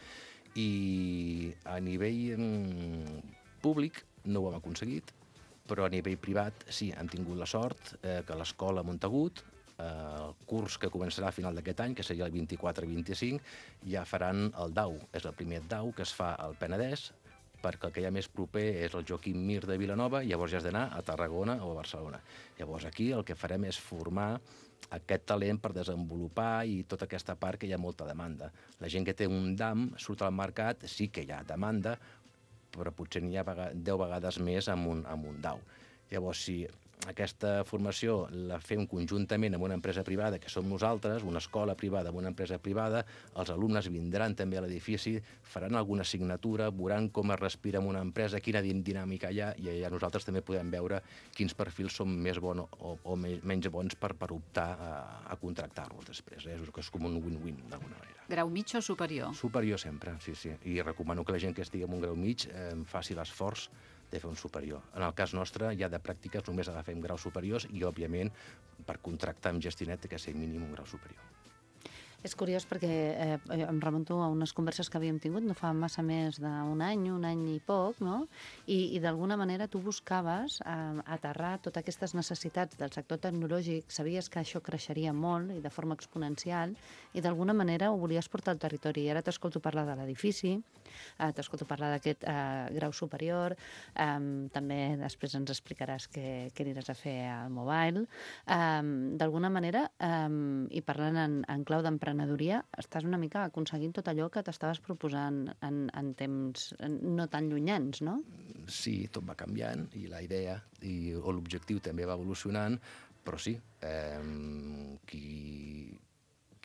i a nivell públic no ho hem aconseguit, però a nivell privat sí, hem tingut la sort que l'Escola Montagut, el curs que començarà a final d'aquest any, que seria el 24-25, ja faran el DAU. És el primer DAU que es fa al Penedès, perquè el que hi ha més proper és el Joaquim Mir de Vilanova, i llavors ja has d'anar a Tarragona o a Barcelona. Llavors aquí el que farem és formar aquest talent per desenvolupar i tota aquesta part que hi ha molta demanda. La gent que té un DAM surt al mercat, sí que hi ha demanda, però potser n'hi ha 10 vegades més amb un DAU. Llavors, si aquesta formació la fem conjuntament amb una empresa privada, que som nosaltres, una escola privada amb una empresa privada, els alumnes vindran també a l'edifici, faran alguna assignatura, veuran com es respira en una empresa, quina dinàmica hi ha, i allà nosaltres també podem veure quins perfils són més bons o menys bons per optar a contractar-los després. És com un win-win, d'alguna manera. Grau mig o superior? Superior sempre, sí. I recomano que la gent que estigui en un grau mig faci l'esforç de fer un superior. En el cas nostre, ja de pràctiques només agafem graus superiors i, òbviament, per contractar amb Gestinet té que ser mínim un grau superior. És curiós perquè em remunto a unes converses que havíem tingut no fa massa més d'un any i poc, no? I d'alguna manera tu buscaves aterrar totes aquestes necessitats del sector tecnològic, sabies que això creixeria molt i de forma exponencial, i d'alguna manera ho volies portar al territori. I ara t'escolto parlar de l'edifici, t'escolto parlar d'aquest grau superior, també després ens explicaràs què aniràs a fer al mobile. D'alguna manera, i parlant en clau d'emprenedoria, estàs una mica aconseguint tot allò que t'estaves proposant en temps no tan llunyans, no? Sí, tot va canviant, i la idea o l'objectiu també va evolucionant, però sí, qui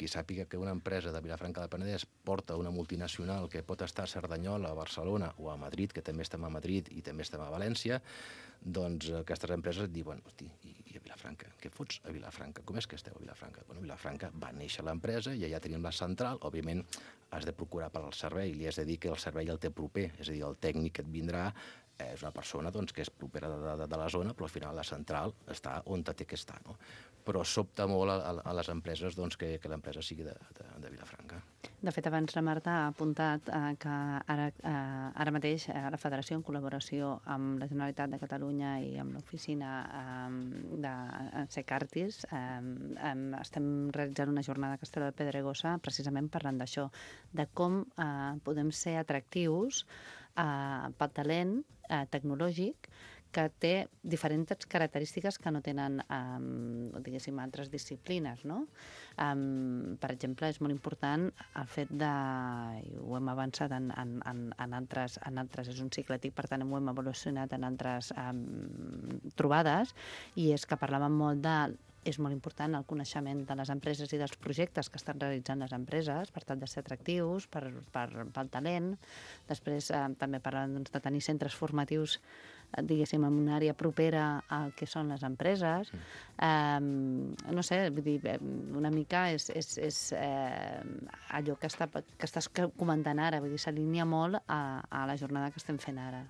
qui sàpiga que una empresa de Vilafranca del Penedès porta una multinacional que pot estar a Cerdanyola, a Barcelona o a Madrid, que també estem a Madrid i també estem a València, doncs aquestes empreses et diuen, hosti, i a Vilafranca? Què fots a Vilafranca? Com és que esteu a Vilafranca? Bueno, a Vilafranca va néixer l'empresa i allà tenim la central. Òbviament, has de procurar per al servei, li has de dir que el servei el té proper, és a dir, el tècnic que et vindrà és una persona doncs, que és propera de la zona, però al final la central està on té que estar. No? Però sobta molt a les empreses doncs, que l'empresa sigui de Vilafranca. De fet, abans la Marta ha apuntat que ara mateix la Federació, en col·laboració amb la Generalitat de Catalunya i amb l'oficina de Secartis, estem realitzant una jornada a Castelló de Pedregosa precisament parlant d'això, de com podem ser atractius pel talent tecnològic que té diferents característiques que no tenen, diguéssim, altres disciplines, no? Per exemple, és molt important el fet de, i ho hem avançat en altres, és un cicle TIC, per tant ho hem evolucionat en altres trobades, i és que parlàvem molt de és molt important el coneixement de les empreses i dels projectes que estan realitzant les empreses per tal de ser atractius pel talent. Després també parlàvem de tenir centres formatius, diguéssim, en una àrea propera al que són les empreses. No sé, vull dir, una mica és allò que estàs comentant ara, vull dir, s'alinea molt a la jornada que estem fent ara.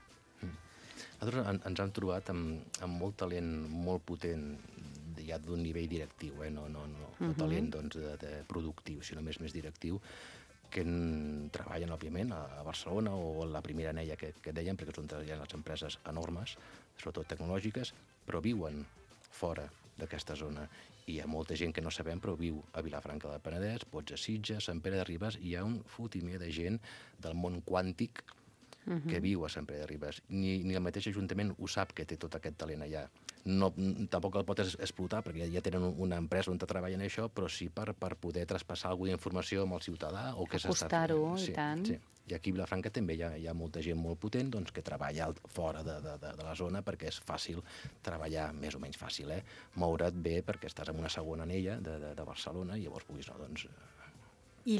Nosaltres ens hem trobat amb molt talent, molt potent, ja d'un nivell directiu, no talent de productiu, sinó més directiu, que treballen, òbviament, a Barcelona o a la primera anella que dèiem, perquè és on hi ha les empreses enormes, sobretot tecnològiques, però viuen fora d'aquesta zona. I hi ha molta gent que no sabem, però viu a Vilafranca del Penedès, pots a Sitges, Sant Pere de Ribes, i hi ha un fotimer de gent del món quàntic que viu a Sant Pere de Ribes. Ni el mateix Ajuntament ho sap, que té tot aquest talent allà. Tampoc el pot explotar, perquè ja tenen una empresa on treballen això, però sí per poder traspassar alguna informació amb el ciutadà. Acostar-ho, i tant. Sí. I aquí a Vilafranca també hi ha molta gent molt potent que treballa fora de la zona, perquè és fàcil treballar, més o menys fàcil, moure't bé perquè estàs en una segona anella de Barcelona i llavors puguis anar, doncs... I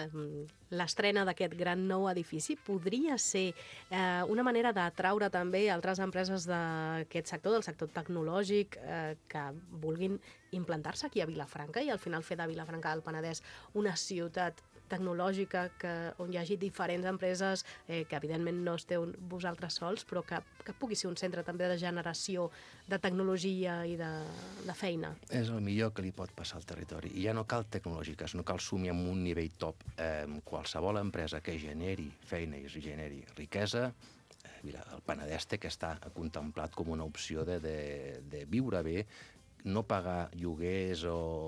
l'estrena d'aquest gran nou edifici podria ser una manera d'atraure també altres empreses d'aquest sector, del sector tecnològic, que vulguin implantar-se aquí a Vilafranca i al final fer de Vilafranca del Penedès una ciutat tecnològica on hi hagi diferents empreses que evidentment no esteu vosaltres sols, però que pugui ser un centre també de generació de tecnologia i de feina. És el millor que li pot passar al territori. I ja no cal tecnològiques, no cal somiar amb un nivell top. Qualsevol empresa que generi feina i generi riquesa, el Penedès té que estar contemplat com una opció de viure bé, no pagar lloguers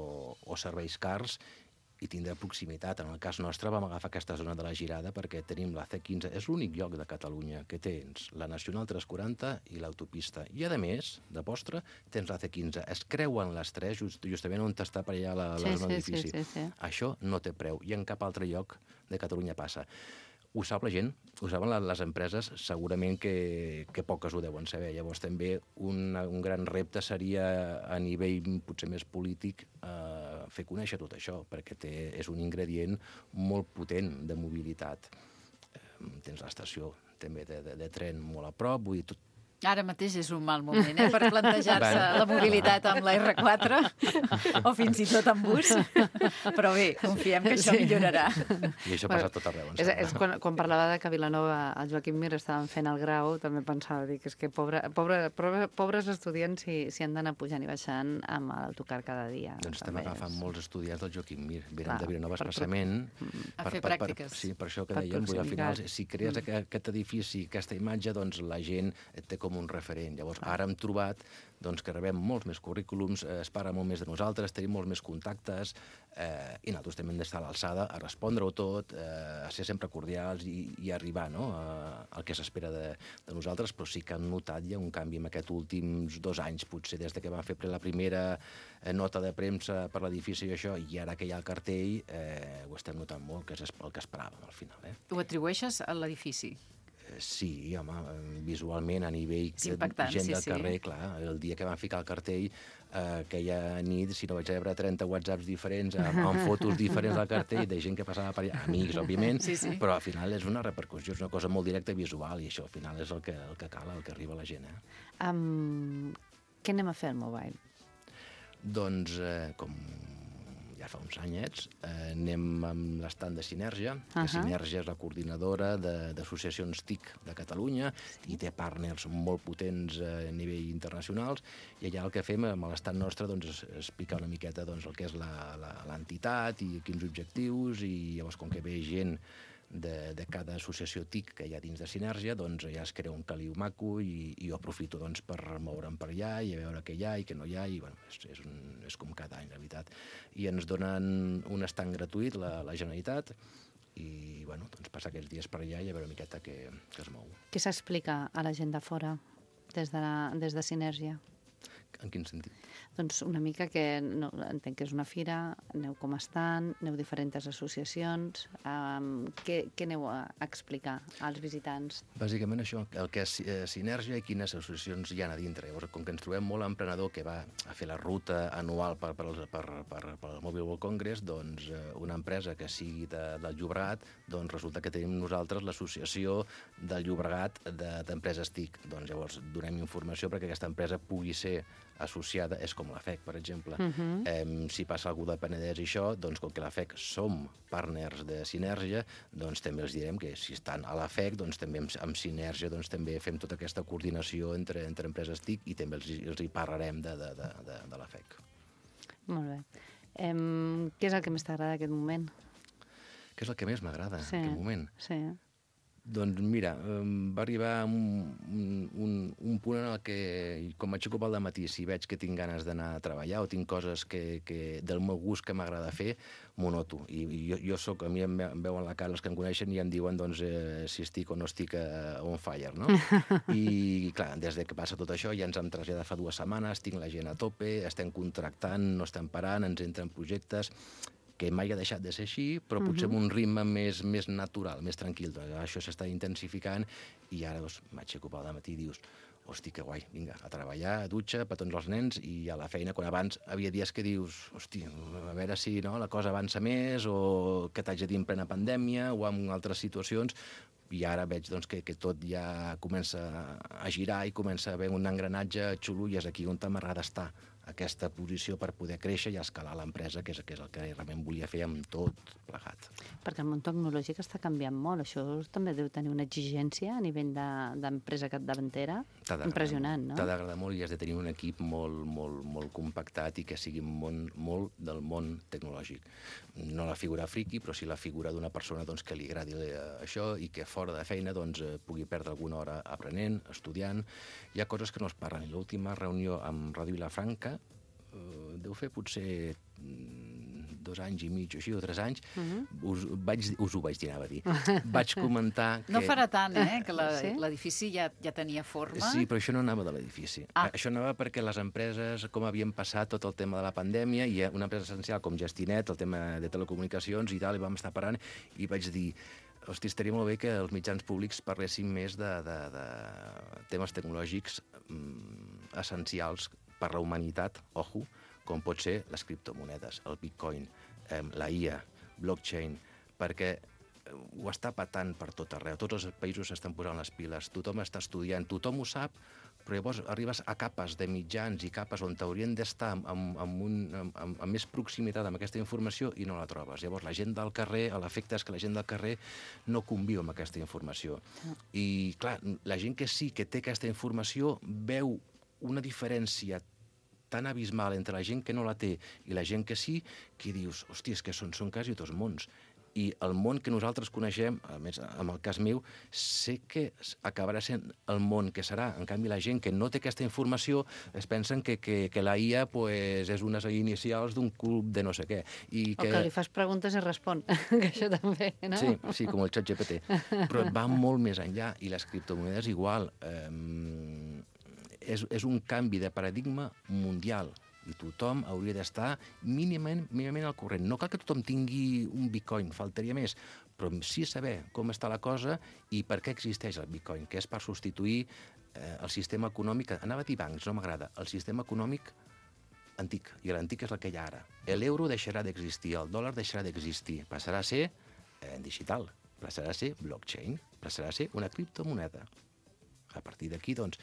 o serveis cars, i tindrà proximitat. En el cas nostre vam agafar aquesta zona de la Girada perquè tenim la C15, és l'únic lloc de Catalunya que tens la Nacional 340 i l'autopista. I a més, de postre, tens la C15. Es creuen les tres justament on està per allà la zona d'edifici. Sí. Això no té preu i en cap altre lloc de Catalunya passa. Ho sap la gent, ho saben les empreses, segurament que poques ho deuen saber. Llavors també un gran repte seria a nivell potser més polític fer conèixer tot això, perquè és un ingredient molt potent de mobilitat. Tens l'estació també de tren molt a prop, vull dir, Ara mateix és un mal moment per plantejar-se la mobilitat amb la R4 o fins i tot amb bus, però bé, confiem que això millorarà. I això passa tot arreu. És quan parlava de que a Vilanova el Joaquim Mir estaven fent el grau, també pensava dir que és que pobres estudiants si han d'anar pujant i baixant amb l'autocar cada dia. Doncs estem agafant molts estudiants del Joaquim Mir, venen de Vilanova especialment a fer pràctiques. Sí, per això que dèiem, al final, si crees aquest edifici, aquesta imatge, doncs la gent té com un referent. Llavors, ara hem trobat que rebem molts més currículums, es parla molt més de nosaltres, tenim molts més contactes, i nosaltres també hem d'estar a l'alçada a respondre-ho tot, a ser sempre cordials i arribar al que s'espera de nosaltres, però sí que hem notat ja un canvi en aquests últims 2 anys, potser des que vam fer la primera nota de premsa per l'edifici i això, i ara que hi ha el cartell, ho estem notant molt, que és el que esperàvem al final. Ho atribueixes a l'edifici? Sí, home, visualment a nivell És impactant, gent del sí. carrer, clar, el dia que van ficar el cartell, aquella nit, si no vaig rebre 30 whatsapps diferents, amb fotos diferents al cartell, de gent que passava per allà, amics, òbviament, Sí. però al final és una repercussió, és una cosa molt directa i visual, i això al final és el que cal, el que arriba a la gent. Què anem a fer al mobile? Doncs, com ja fa uns anyets, anem amb l'estand de Sinergia, que Sinergia és la coordinadora d'associacions TIC de Catalunya i té partners molt potents a nivell internacionals, i allà el que fem amb l'estat nostre és explicar una miqueta el que és l'entitat i quins objectius, i llavors com que ve gent de cada associació TIC que hi ha dins de Sinergia, doncs ja es crea un caliu maco i jo aprofito per moure'm per allà i a veure què hi ha i què no hi ha, i bueno, és com cada any, la veritat. I ens donen un estand gratuït, la Generalitat, i bueno, passar aquests dies per allà i a veure una miqueta què es mou. Què s'explica a la gent de fora des de Sinergia? En quin sentit? Doncs una mica que entenc que és una fira, aneu com estan, aneu diferents associacions, què aneu a explicar als visitants? Bàsicament això, el que és Sinergia i quines associacions hi ha a dintre. Llavors, com que ens trobem molt emprenedor que va a fer la ruta anual per al Mobile World Congress, doncs una empresa que sigui del Llobregat, doncs resulta que tenim nosaltres l'associació del Llobregat d'empreses TIC. Doncs llavors donem informació perquè aquesta empresa pugui ser associada, és com la FEC, per exemple. Si passa algú de Penedès i això, doncs com que la FEC som partners de Sinergia, doncs també els direm que si estan a la FEC, doncs també amb Sinergia doncs també fem tota aquesta coordinació entre empreses TIC i també els hi parlarem de la FEC. Molt bé. Què és el que més t'agrada d'aquest moment? Què és el que més m'agrada en aquest moment? Sí. Doncs mira, va arribar un punt en el que, com m'aixeco al matí, si veig que tinc ganes d'anar a treballar o tinc coses del meu gust que m'agrada fer, m'ho noto. I jo soc, a mi em veuen la cara els que em coneixen i em diuen doncs, si estic o no estic on fire, no? I clar, des que passa tot això ja ens hem traslladat fa 2 setmanes, tinc la gent a tope, estem contractant, no estem parant, ens entren projectes que mai ha deixat de ser així, però potser amb un ritme més natural, més tranquil. Això s'està intensificant i ara m'aixeco al matí i dius hosti, que guai, vinga, a treballar, a dutxa, petons als nens i a la feina, quan abans havia dies que dius, hosti, a veure si la cosa avança més o que t'haig de dir en plena pandèmia o en altres situacions, i ara veig que tot ja comença a girar i comença a haver un engranatge xulo i és aquí on m'agrada estar, aquesta posició per poder créixer i escalar l'empresa, que és el que realment volia fer amb tot plegat. Perquè el món tecnològic està canviant molt. Això també deu tenir una exigència a nivell d'empresa capdavantera impressionant, no? T'ha d'agradar molt i has de tenir un equip molt compactat i que sigui molt del món tecnològic. No la figura friki, però sí la figura d'una persona que li agradi això i que fora de feina pugui perdre alguna hora aprenent, estudiant. Hi ha coses que no es parlen. L'última reunió amb Ràdio Vilafranca deu fer potser 2 anys i mig o així, o 3 anys, us ho vaig dir, anava a dir. Vaig comentar que... No farà tant, que l'edifici ja tenia forma. Sí, però això no anava de l'edifici. Això anava perquè les empreses, com havien passat tot el tema de la pandèmia, i una empresa essencial com Gestinet, el tema de telecomunicacions i tal, i vam estar parant, i vaig dir, hosti, estaria molt bé que els mitjans públics parlessin més de temes tecnològics essencials per la humanitat, com pot ser les criptomonedes, el bitcoin, la IA, blockchain, perquè ho està patant per tot arreu. Tots els països s'estan posant les piles, tothom està estudiant, tothom ho sap, però llavors arribes a capes de mitjans i capes on t'haurien d'estar amb més proximitat amb aquesta informació i no la trobes. Llavors la gent del carrer, l'efecte és que la gent del carrer no conviu amb aquesta informació. I clar, la gent que sí que té aquesta informació veu una diferència tan abismal entre la gent que no la té i la gent que sí, que dius, hòstia, és que són quasi dos mons. I el món que nosaltres coneixem, a més, en el cas meu, sé que acabarà sent el món que serà. En canvi, la gent que no té aquesta informació es pensen que la IA és unes inicials d'un club de no sé què. O que li fas preguntes i respon, que això també, no? Sí, com el ChatGPT. Però va molt més enllà, i les criptomonedes igual. És un canvi de paradigma mundial i tothom hauria d'estar mínimament al corrent. No cal que tothom tingui un bitcoin, faltaria més, però sí saber com està la cosa i per què existeix el bitcoin, que és per substituir el sistema econòmic, anava a dir bancs, no m'agrada, el sistema econòmic antic, i l'antic és el que hi ha ara. L'euro deixarà d'existir, el dòlar deixarà d'existir, passarà a ser digital, passarà a ser blockchain, passarà a ser una criptomoneda. A partir d'aquí, doncs,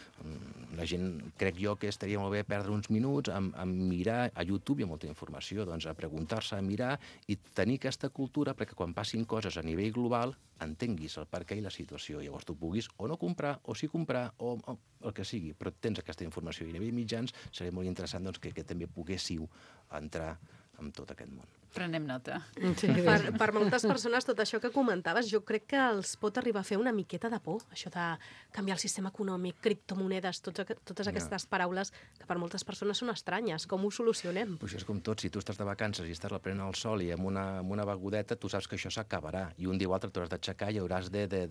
la gent, crec jo que estaria molt bé perdre uns minuts a mirar, a YouTube hi ha molta informació, doncs a preguntar-se, a mirar i tenir aquesta cultura perquè quan passin coses a nivell global entenguis el perquè i la situació. Llavors tu puguis o no comprar, o sí comprar, o el que sigui, però tens aquesta informació. I a nivell mitjans seria molt interessant doncs, que també poguéssiu entrar en tot aquest món. Prenem nota. Sí, per moltes persones, tot això que comentaves, jo crec que els pot arribar a fer una miqueta de por, això de canviar el sistema econòmic, criptomonedes, totes aquestes paraules que per moltes persones són estranyes. Com ho solucionem? Pues això és com tot, si tu estàs de vacances i estàs prenent el sol i amb una begudeta, tu saps que això s'acabarà i un dia o altre t'hauràs d'aixecar i hauràs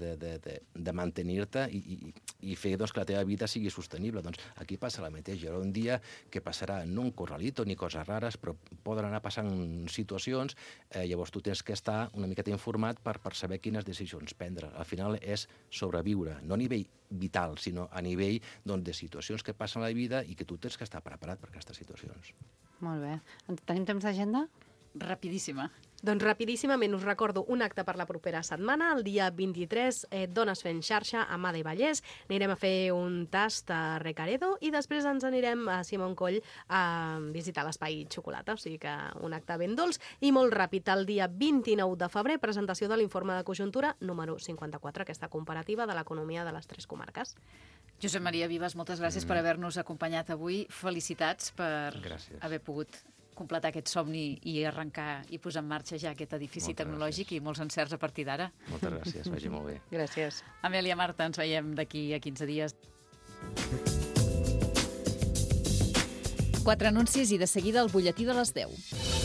de mantenir-te i fer doncs, que la teva vida sigui sostenible. Doncs aquí passa la mateixa. Hi haurà un dia que passarà no un corralito ni coses rares, però poden anar passant situacions, llavors tu tens que estar una miqueta informat per saber quines decisions prendre. Al final és sobreviure, no a nivell vital, sinó a nivell doncs, de situacions que passen a la vida i que tu tens que estar preparat per aquestes situacions. Molt bé. Tenim temps d'agenda? Rapidíssima. Doncs rapidíssimament us recordo un acte per la propera setmana, el dia 23, Dones fent xarxa a Mada i Vallès. Anirem a fer un tast a Recaredo i després ens anirem a Simoncoll a visitar l'espai xocolata, o sigui que un acte ben dolç i molt ràpid. El dia 29 de febrer, presentació de l'informe de conjuntura número 54, aquesta comparativa de l'economia de les 3 comarques. Josep Maria Vives, moltes gràcies per haver-nos acompanyat avui. Felicitats per haver pogut completar aquest somni i arrencar i posar en marxa ja aquest edifici tecnològic i molts encerts a partir d'ara. Moltes gràcies, vagi molt bé. Gràcies. Amèlia, Marta, ens veiem d'aquí a 15 dies. 4 anuncis i de seguida el butlletí de les 10.